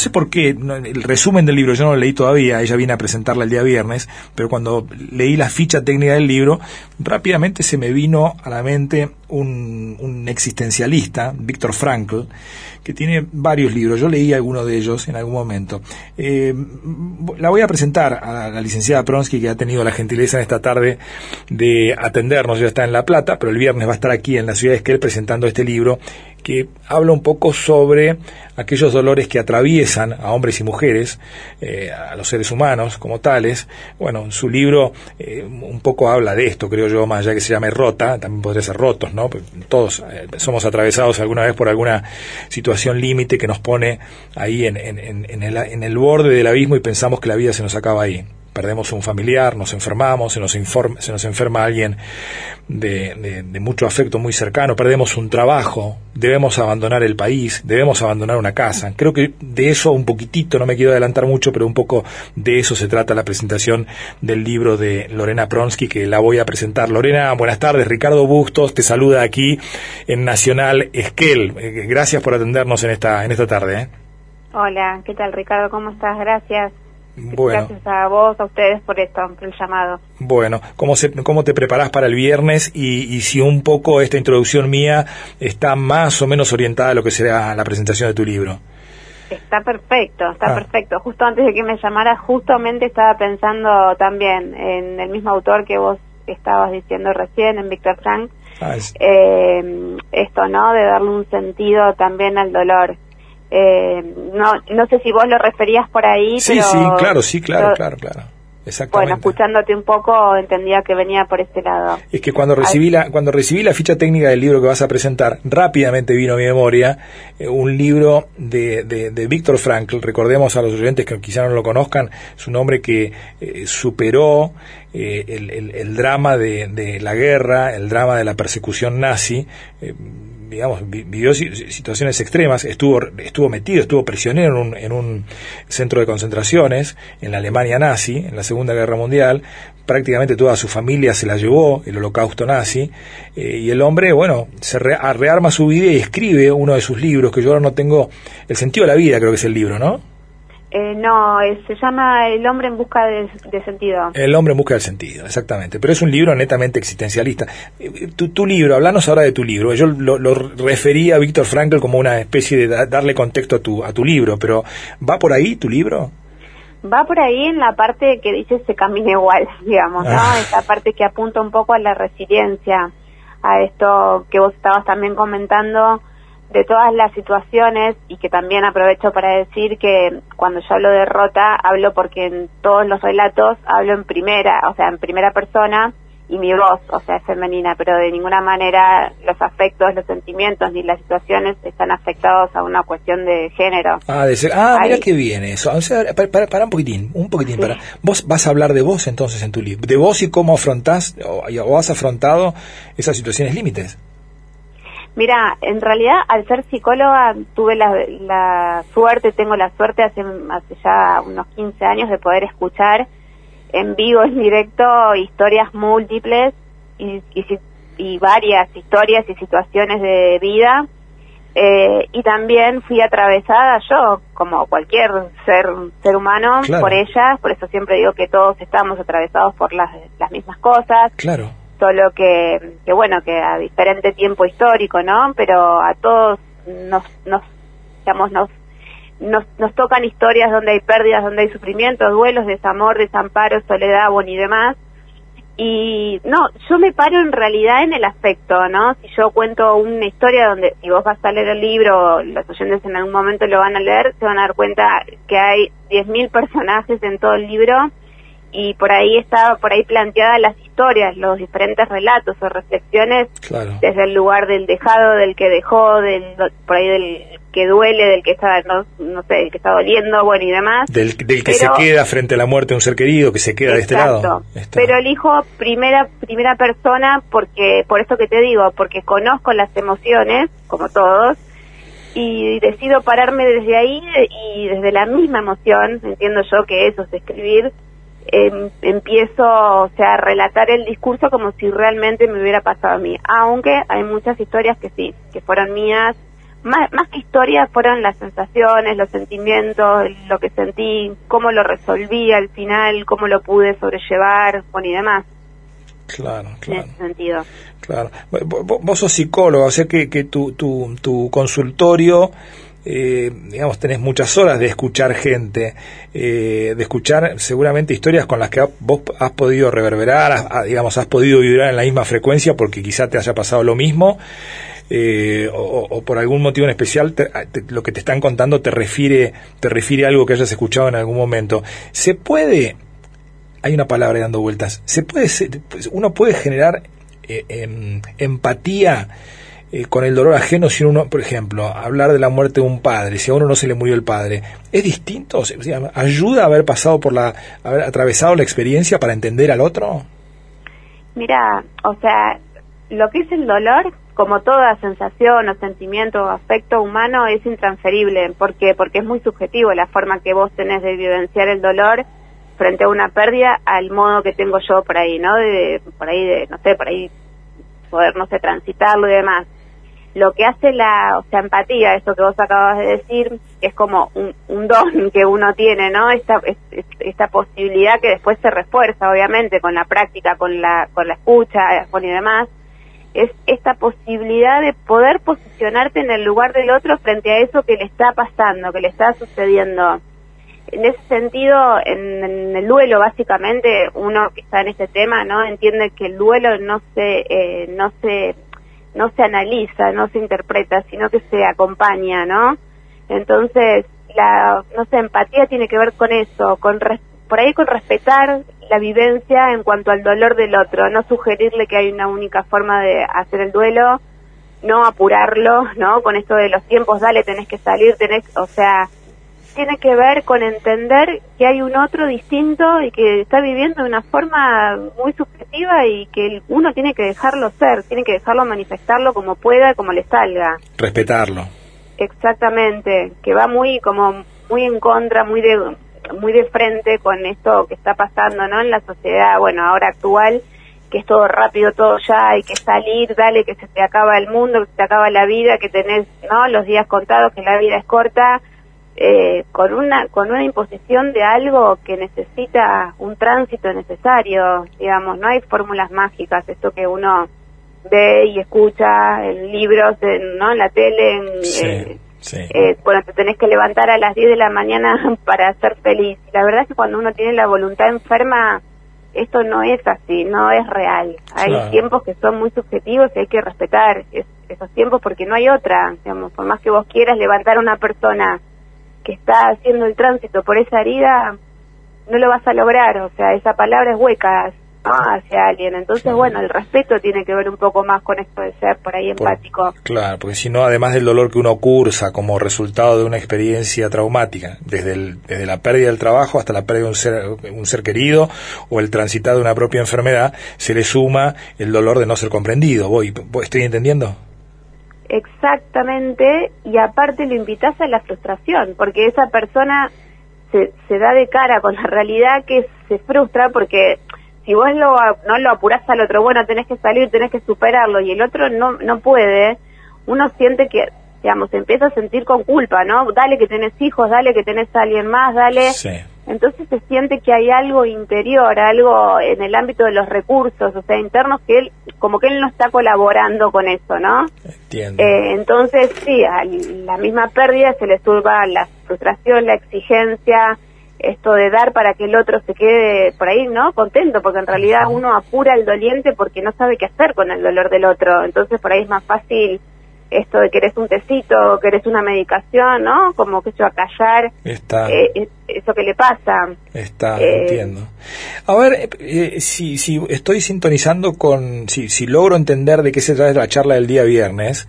sé por qué, el resumen del libro yo no lo leí todavía, ella viene a presentarla el día viernes, pero cuando leí la ficha técnica del libro, rápidamente se me vino a la mente un existencialista, Viktor Frankl, que tiene varios libros. Yo leí alguno de ellos en algún momento. La voy a presentar a la licenciada Pronsky, que ha tenido la gentileza en esta tarde de atendernos. Ya está en La Plata, pero el viernes va a estar aquí en la ciudad de Esquel presentando este libro que habla un poco sobre aquellos dolores que atraviesan a hombres y mujeres, a los seres humanos como tales. Bueno, su libro un poco habla de esto, creo yo, más allá que se llame Rota, también podría ser Rotos, ¿no? Todos somos atravesados alguna vez por alguna situación límite que nos pone ahí en el borde del abismo y pensamos que la vida se nos acaba ahí. Perdemos un familiar, nos enfermamos, se nos enferma alguien de mucho afecto muy cercano, perdemos un trabajo, debemos abandonar el país, debemos abandonar una casa. Creo que de eso un poquitito, no me quiero adelantar mucho, pero un poco de eso se trata la presentación del libro de Lorena Pronsky, que la voy a presentar. Lorena, buenas tardes. Ricardo Bustos te saluda aquí en Nacional Esquel. Gracias por atendernos en esta tarde. Hola, ¿qué tal, Ricardo? ¿Cómo estás? Gracias. Bueno. Gracias a vos, a ustedes por esto, por el llamado. Bueno, ¿cómo te preparás para el viernes? Y si un poco esta introducción mía está más o menos orientada a lo que será la presentación de tu libro. Está perfecto. Justo antes de que me llamaras, justamente estaba pensando también en el mismo autor que vos estabas diciendo recién, en Viktor Frankl. Esto, ¿no? De darle un sentido también al dolor. No sé si vos lo referías por ahí, sí, pero... Sí, claro. Exactamente. Bueno, escuchándote un poco entendía que venía por este lado. Es que cuando recibí la ficha técnica del libro que vas a presentar, rápidamente vino a mi memoria un libro de Viktor Frankl. Recordemos a los oyentes que quizá no lo conozcan, es un hombre que superó el drama de la guerra, el drama de la persecución nazi, vivió situaciones extremas, estuvo metido, estuvo prisionero en un centro de concentraciones en la Alemania nazi, en la Segunda Guerra Mundial. Prácticamente toda su familia se la llevó el holocausto nazi, y el hombre, se rearma su vida y escribe uno de sus libros, que yo ahora no tengo, El sentido de la vida, creo que es el libro, ¿no? No, se llama El hombre en busca de sentido. El hombre en busca del sentido, exactamente. Pero es un libro netamente existencialista. Tu libro, hablanos ahora de tu libro. Yo lo refería a Viktor Frankl como una especie de darle contexto a tu libro, pero ¿va por ahí tu libro? Va por ahí en la parte que dice se camina igual, digamos, ¿no? Esa parte que apunta un poco a la resiliencia, a esto que vos estabas también comentando, de todas las situaciones, y que también aprovecho para decir que cuando yo hablo de Rota, hablo porque en todos los relatos hablo en primera persona, y mi voz, es femenina, pero de ninguna manera los afectos, los sentimientos ni las situaciones están afectados a una cuestión de género. Mira qué bien eso. O sea, para un poquitín, sí. para. Vos vas a hablar de vos entonces en tu libro, de vos y cómo afrontás o has afrontado esas situaciones límites. Mira, en realidad, al ser psicóloga, tuve tengo la suerte hace ya unos 15 años de poder escuchar en vivo, en directo, historias múltiples y varias historias y situaciones de vida, y también fui atravesada yo, como cualquier ser humano, claro, por ellas. Por eso siempre digo que todos estamos atravesados por las mismas cosas. Claro. Solo que a diferente tiempo histórico, ¿no? Pero a todos nos tocan historias donde hay pérdidas, donde hay sufrimientos, duelos, desamor, desamparo, soledad, y demás. Y yo me paro en realidad en el afecto, ¿no? Si yo cuento una historia donde, si vos vas a leer el libro, los oyentes en algún momento lo van a leer, se van a dar cuenta que hay 10.000 personajes en todo el libro, y por ahí planteadas las historias, los diferentes relatos o reflexiones, claro, desde el lugar del dejado, del que dejó, por ahí del que duele, del que está, no sé, del que está doliendo, y demás. Del que se queda frente a la muerte de un ser querido, que se queda, exacto, de este lado. Pero elijo primera persona porque, por eso que te digo, porque conozco las emociones, como todos, y decido pararme desde ahí, y desde la misma emoción, entiendo yo que eso es escribir, empiezo, a relatar el discurso como si realmente me hubiera pasado a mí, aunque hay muchas historias que sí, que fueron mías, más que historias fueron las sensaciones, los sentimientos, lo que sentí, cómo lo resolví al final, cómo lo pude sobrellevar, bueno, y demás. Claro. En ese sentido. Claro. Vos sos psicóloga, o sea que tu consultorio, digamos, tenés muchas horas de escuchar gente, de escuchar seguramente historias con las que vos has podido reverberar, digamos, has podido vibrar en la misma frecuencia porque quizá te haya pasado lo mismo. O por algún motivo en especial lo que te están contando te refiere a algo que hayas escuchado en algún momento. ¿Se puede, hay una palabra dando vueltas, uno puede generar empatía con el dolor ajeno si uno, por ejemplo, hablar de la muerte de un padre, si a uno no se le murió el padre, es distinto? O sea, ¿ayuda a haber haber atravesado la experiencia para entender al otro? Mira, o sea, lo que es el dolor, como toda sensación o sentimiento o afecto humano, es intransferible. ¿Por qué? Porque es muy subjetivo la forma que vos tenés de vivenciar el dolor frente a una pérdida al modo que tengo yo por ahí, ¿no? Por ahí poder, no sé, transitarlo y demás. Lo que hace empatía, eso que vos acabas de decir, es como un don que uno tiene, ¿no? Esta posibilidad que después se refuerza, obviamente, con la práctica, con la escucha, y demás, es esta posibilidad de poder posicionarte en el lugar del otro frente a eso que le está pasando, que le está sucediendo. En ese sentido, en el duelo, básicamente, uno que está en este tema, ¿no?, entiende que el duelo no se analiza, no se interpreta, sino que se acompaña, ¿no? Entonces, empatía tiene que ver con eso, por ahí con respetar la vivencia en cuanto al dolor del otro, no sugerirle que hay una única forma de hacer el duelo, no apurarlo, ¿no? Con esto de los tiempos, dale, tenés que salir, tiene que ver con entender que hay un otro distinto y que está viviendo de una forma muy subjetiva y que uno tiene que dejarlo ser, tiene que dejarlo manifestarlo como pueda, como le salga. Respetarlo. Exactamente, que va muy en contra, muy de frente con esto que está pasando, ¿no?, en la sociedad, bueno, ahora actual, que es todo rápido, todo ya, hay que salir, dale, que se te acaba el mundo, que se te acaba la vida, que tenés, ¿no?, los días contados, que la vida es corta, con una imposición de algo que necesita un tránsito necesario, digamos, no hay fórmulas mágicas, esto que uno ve y escucha en libros, ¿no?, en la tele, Sí. Bueno, te tenés que levantar a las 10 de la mañana para ser feliz. La verdad es que cuando uno tiene la voluntad enferma, esto no es así, no es real. Hay tiempos que son muy subjetivos y hay que respetar esos tiempos porque no hay otra. Digamos, por más que vos quieras levantar a una persona que está haciendo el tránsito por esa herida, no lo vas a lograr. O sea, esa palabra es hueca, ¿no?, hacia alguien. Entonces, bueno, el respeto tiene que ver un poco más con esto de ser por ahí empático. Claro, porque si no, además del dolor que uno cursa como resultado de una experiencia traumática, desde la pérdida del trabajo hasta la pérdida de un ser querido o el transitar de una propia enfermedad, se le suma el dolor de no ser comprendido. ¿Estoy entendiendo? Exactamente, y aparte lo invitas a la frustración, porque esa persona se da de cara con la realidad que se frustra porque si vos no lo apurás al otro, bueno, tenés que salir, tenés que superarlo, y el otro no puede, uno siente que, digamos, se empieza a sentir con culpa, ¿no? Dale que tenés hijos, dale que tenés a alguien más, dale. Sí. Entonces se siente que hay algo interior, algo en el ámbito de los recursos, o sea, internos, que él no está colaborando con eso, ¿no? Entiendo. Entonces, sí, a la misma pérdida se le suma la frustración, la exigencia, esto de dar para que el otro se quede por ahí, ¿no?, contento, porque en realidad uno apura al doliente porque no sabe qué hacer con el dolor del otro. Entonces por ahí es más fácil esto de querés un tecito, querés una medicación, ¿no?, como que eso, acallar eso que le pasa. Entiendo. A ver, si estoy sintonizando si logro entender de qué se trata la charla del día viernes,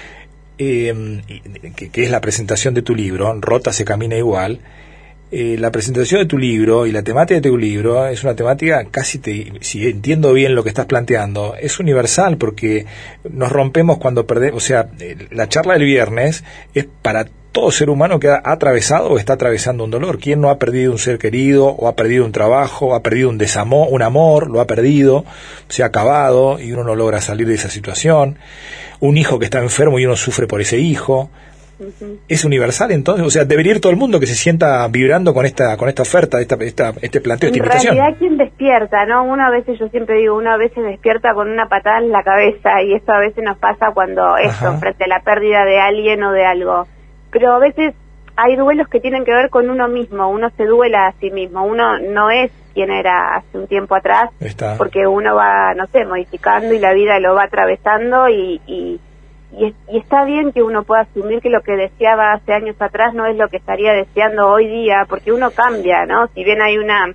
que es la presentación de tu libro, Rota se camina igual. La presentación de tu libro y la temática de tu libro es una temática si entiendo bien lo que estás planteando, es universal porque nos rompemos cuando perdemos, o sea, la charla del viernes es para todo ser humano que ha atravesado o está atravesando un dolor. ¿Quién no ha perdido un ser querido, o ha perdido un trabajo, o ha perdido un desamor, un amor, lo ha perdido, se ha acabado y uno no logra salir de esa situación? Un hijo que está enfermo y uno sufre por ese hijo. ¿Es universal entonces? O sea, debería ir todo el mundo que se sienta vibrando con esta oferta, este planteo, esta invitación. En realidad, ¿quién despierta, no? Uno a veces, yo siempre digo, uno a veces despierta con una patada en la cabeza, y esto a veces nos pasa cuando frente a la pérdida de alguien o de algo. Pero a veces hay duelos que tienen que ver con uno mismo, uno se duela a sí mismo, uno no es quien era hace un tiempo atrás, porque uno va, no sé, modificando y la vida lo va atravesando y está bien que uno pueda asumir que lo que deseaba hace años atrás no es lo que estaría deseando hoy día, porque uno cambia, ¿no? Si bien hay una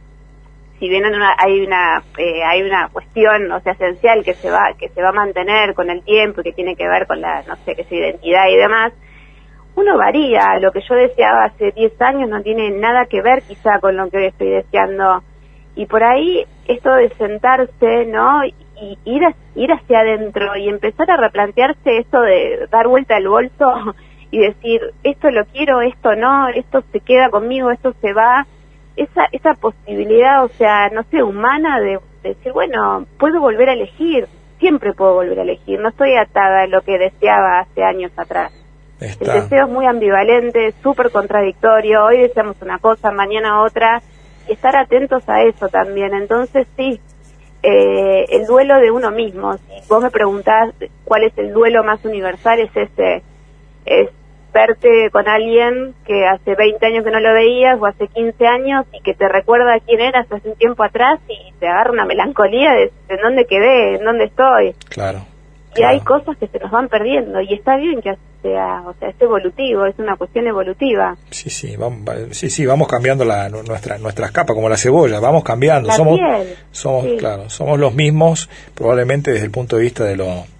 cuestión, o sea, esencial que se va a mantener con el tiempo y que tiene que ver con la, no sé, que su identidad y demás, uno varía. Lo que yo deseaba hace 10 años no tiene nada que ver quizá con lo que hoy estoy deseando, y por ahí esto de sentarse, ¿no?, y ir hacia adentro y empezar a replantearse esto de dar vuelta al bolso y decir, esto lo quiero, esto no, esto se queda conmigo, esto se va, esa posibilidad, o sea, no sé, humana de decir, bueno, puedo volver a elegir, siempre puedo volver a elegir, no estoy atada a lo que deseaba hace años atrás. El deseo es muy ambivalente, súper contradictorio, hoy deseamos una cosa, mañana otra, y estar atentos a eso también. Entonces sí, el duelo de uno mismo, si vos me preguntás cuál es el duelo más universal, es ese, es verte con alguien que hace 20 años que no lo veías, o hace 15 años, y que te recuerda quién eras hace un tiempo atrás, y te agarra una melancolía de en dónde quedé, en dónde estoy. Claro. Y hay cosas que se nos van perdiendo, y está bien que sea, o sea, es evolutivo, es una cuestión evolutiva. Sí, vamos cambiando nuestras capas, como la cebolla, vamos cambiando. Somos los mismos, probablemente desde el punto de vista de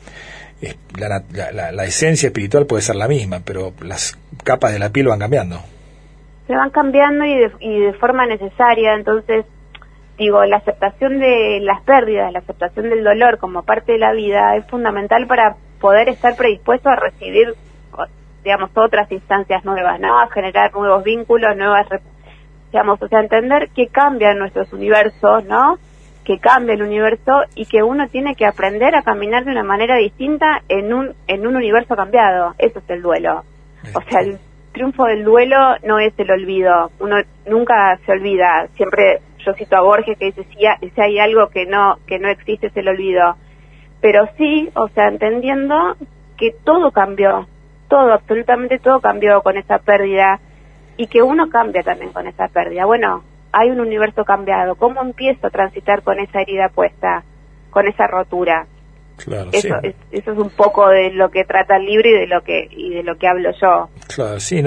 la esencia espiritual puede ser la misma, pero las capas de la piel van cambiando. Se van cambiando y de forma necesaria. Entonces, digo, la aceptación de las pérdidas, la aceptación del dolor como parte de la vida es fundamental para poder estar predispuesto a recibir, digamos, otras instancias nuevas, ¿no? A generar nuevos vínculos, digamos, o sea, entender que cambian nuestros universos, ¿no? Que cambia el universo y que uno tiene que aprender a caminar de una manera distinta en un universo cambiado. Eso es el duelo. O sea, el triunfo del duelo no es el olvido. Uno nunca se olvida. Siempre yo cito a Borges que dice, si hay algo que no existe, es el olvido. Pero sí, o sea, entendiendo que todo cambió, todo, absolutamente todo cambió con esa pérdida, y que uno cambia también con esa pérdida. Bueno, hay un universo cambiado. ¿Cómo empiezo a transitar con esa herida puesta, con esa rotura? Claro, eso es un poco de lo que trata el libro y de lo que hablo yo. Claro, sí,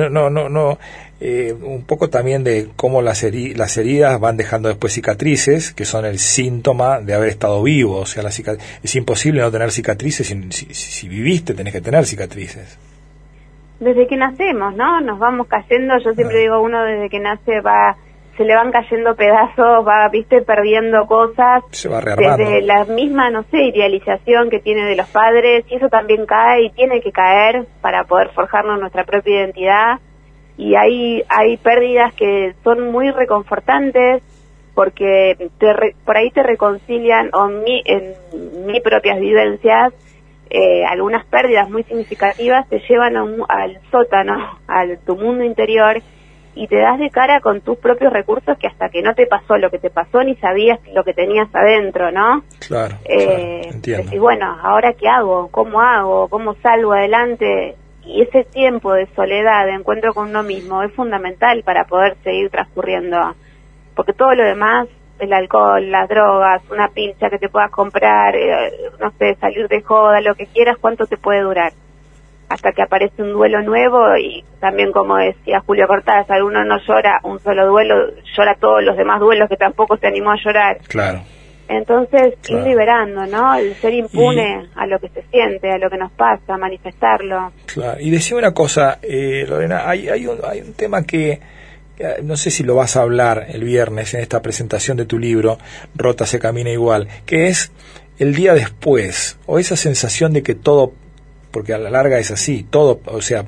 un poco también de cómo las heridas van dejando después cicatrices, que son el síntoma de haber estado vivo. O sea, es imposible no tener cicatrices. Si viviste, tenés que tener cicatrices. Desde que nacemos, ¿no? Nos vamos cayendo. Yo siempre digo, uno desde que nace se le van cayendo pedazos, perdiendo cosas. Se va rearmando. Desde la misma, no sé, idealización que tiene de los padres, y eso también cae y tiene que caer para poder forjarnos nuestra propia identidad. Y hay pérdidas que son muy reconfortantes, porque por ahí te reconcilian, en mis propias vivencias, algunas pérdidas muy significativas te llevan al sótano, a tu mundo interior, y te das de cara con tus propios recursos, que hasta que no te pasó lo que te pasó ni sabías lo que tenías adentro, ¿no? Claro, entiendo. Decís, bueno, ¿ahora qué hago? ¿Cómo salgo adelante? Y ese tiempo de soledad, de encuentro con uno mismo, es fundamental para poder seguir transcurriendo, porque todo lo demás, el alcohol, las drogas, una pincha que te puedas comprar, no sé, salir de joda, lo que quieras, ¿cuánto te puede durar? Hasta que aparece un duelo nuevo. Y también, como decía Julio Cortázar, uno no llora un solo duelo, llora todos los demás duelos que tampoco se animó a llorar. Claro. Entonces, ir liberando, ¿no? El ser impune a lo que se siente, a lo que nos pasa, manifestarlo. Claro. Y decime una cosa, Lorena, hay un tema que no sé si lo vas a hablar el viernes en esta presentación de tu libro, Rota se camina igual, que es el día después, o esa sensación de que todo, porque a la larga es así, todo, o sea,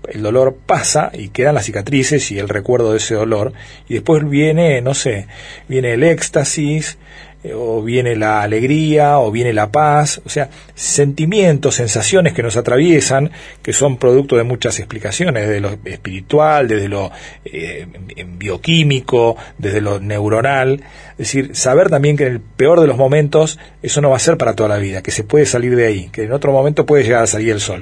el dolor pasa y quedan las cicatrices y el recuerdo de ese dolor, y después viene, no sé, viene el éxtasis, o viene la alegría, o viene la paz, o sea, sentimientos, sensaciones que nos atraviesan, que son producto de muchas explicaciones, desde lo espiritual, desde lo bioquímico, desde lo neuronal. Es decir, saber también que en el peor de los momentos eso no va a ser para toda la vida, que se puede salir de ahí, que en otro momento puede llegar a salir el sol.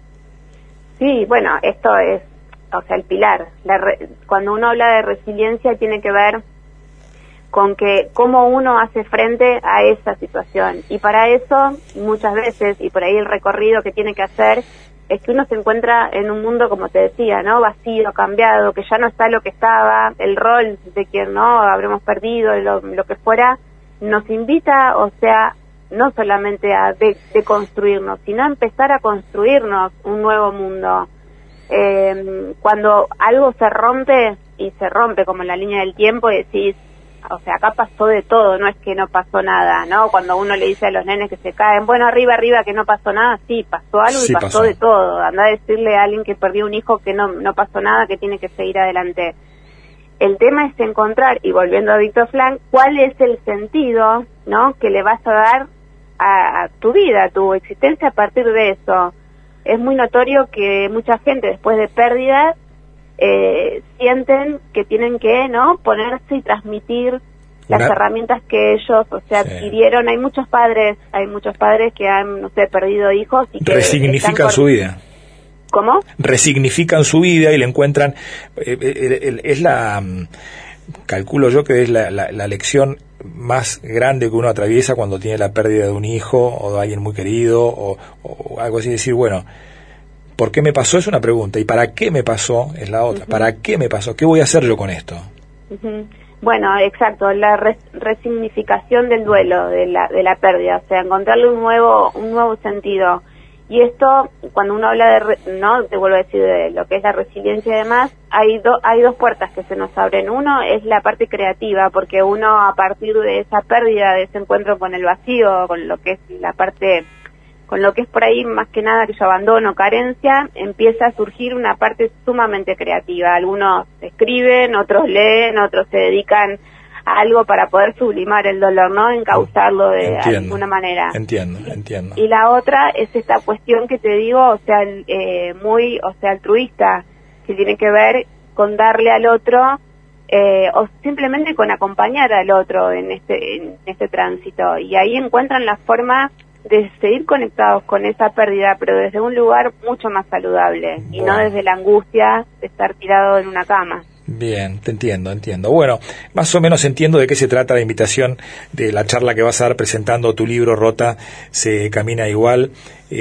Sí, bueno, esto es, o sea, el pilar. Cuando uno habla de resiliencia tiene que ver con que cómo uno hace frente a esa situación. Y para eso, muchas veces, y por ahí el recorrido que tiene que hacer, es que uno se encuentra en un mundo, como te decía, ¿no? Vacío, cambiado, que ya no está lo que estaba, el rol de quien no habremos perdido, lo que fuera, nos invita, o sea, no solamente a deconstruirnos, sino a empezar a construirnos un nuevo mundo. Cuando algo se rompe, y se rompe como en la línea del tiempo, y decís, o sea, acá pasó de todo, no es que no pasó nada, ¿no? Cuando uno le dice a los nenes que se caen, bueno, arriba, que no pasó nada, sí, pasó algo y pasó de todo. Anda a decirle a alguien que perdió un hijo que no pasó nada, que tiene que seguir adelante. El tema es encontrar, y volviendo a Víctor Frank, cuál es el sentido, ¿no?, que le vas a dar a tu vida, a tu existencia a partir de eso. Es muy notorio que mucha gente, después de pérdidas, sienten que tienen que, ¿no?, ponerse y transmitir las herramientas que ellos, o sea, adquirieron. Hay muchos padres que han, no sé, perdido hijos y que resignifican su vida. ¿Cómo? Resignifican su vida y le encuentran, es la, calculo yo que es la lección más grande que uno atraviesa cuando tiene la pérdida de un hijo o de alguien muy querido o algo así, decir, bueno, ¿por qué me pasó? Es una pregunta. ¿Y para qué me pasó? Es la otra. ¿Para qué me pasó? ¿Qué voy a hacer yo con esto? Bueno, exacto. La resignificación del duelo, de la pérdida. O sea, encontrarle un nuevo sentido. Y esto, cuando uno habla no te vuelvo a decir, de lo que es la resiliencia y demás, hay dos puertas que se nos abren. Uno es la parte creativa, porque uno, a partir de esa pérdida, de ese encuentro con el vacío, con lo que es la parte, con lo que es por ahí más que nada que yo abandono, carencia, empieza a surgir una parte sumamente creativa. Algunos escriben, otros leen, otros se dedican a algo para poder sublimar el dolor, ¿no?, encauzarlo de alguna manera. Entiendo. Y la otra es esta cuestión que te digo, o sea, muy, o sea, altruista, que tiene que ver con darle al otro, o simplemente con acompañar al otro en este tránsito. Y ahí encuentran la forma de seguir conectados con esa pérdida, pero desde un lugar mucho más saludable, y no desde la angustia de estar tirado en una cama. Bien, te entiendo. Bueno, más o menos entiendo de qué se trata la invitación de la charla que vas a dar presentando tu libro, Rota, se camina igual.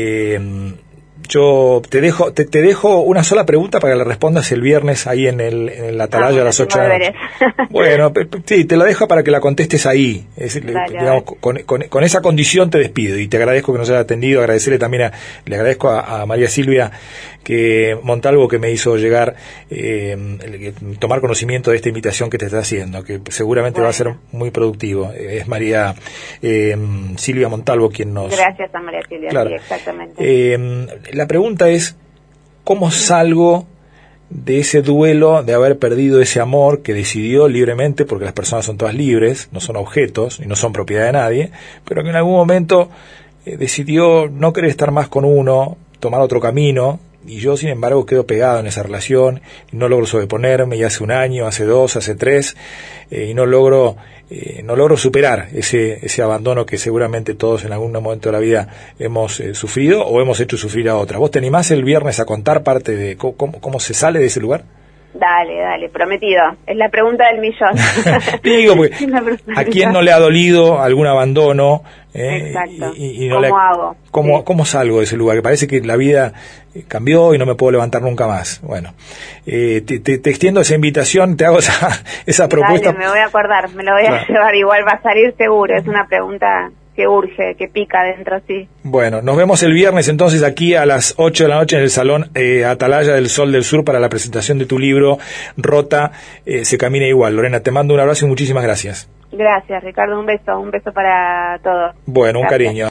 Yo te dejo una sola pregunta para que le respondas el viernes ahí en la Atalaya a las 8 de la noche. Bueno, sí, te la dejo para que la contestes ahí. Digamos, con esa condición te despido y te agradezco que nos haya atendido. Le agradezco a María Silvia Montalvo que me hizo llegar, tomar conocimiento de esta invitación que te está haciendo, que seguramente va a ser muy productivo. Es María Silvia Montalvo quien nos... Gracias a María Silvia, claro. Sí, exactamente. La pregunta es, ¿cómo salgo de ese duelo de haber perdido ese amor que decidió libremente, porque las personas son todas libres, no son objetos y no son propiedad de nadie, pero que en algún momento decidió no querer estar más con uno, tomar otro camino, y yo sin embargo quedo pegado en esa relación, y no logro sobreponerme, y hace 1 año, hace 2, hace 3, y no logro superar ese abandono que seguramente todos en algún momento de la vida hemos sufrido o hemos hecho sufrir a otras? ¿Vos te animás el viernes a contar parte de cómo se sale de ese lugar? Dale, prometido. Es la pregunta del millón. Digo, porque ¿a quién no le ha dolido algún abandono? Exacto. Y no ¿Cómo hago? ¿Cómo salgo de ese lugar? Que parece que la vida cambió y no me puedo levantar nunca más. Bueno, te extiendo esa invitación, te hago esa propuesta. Dale, me voy a acordar, me lo voy a llevar. Igual va a salir seguro. Es una pregunta que urge, que pica dentro, sí. Bueno, nos vemos el viernes entonces aquí a las 8 de la noche en el Salón Atalaya del Sol del Sur para la presentación de tu libro, Rota, se camina igual. Lorena, te mando un abrazo y muchísimas gracias. Gracias, Ricardo, un beso para todos. Bueno, un cariño.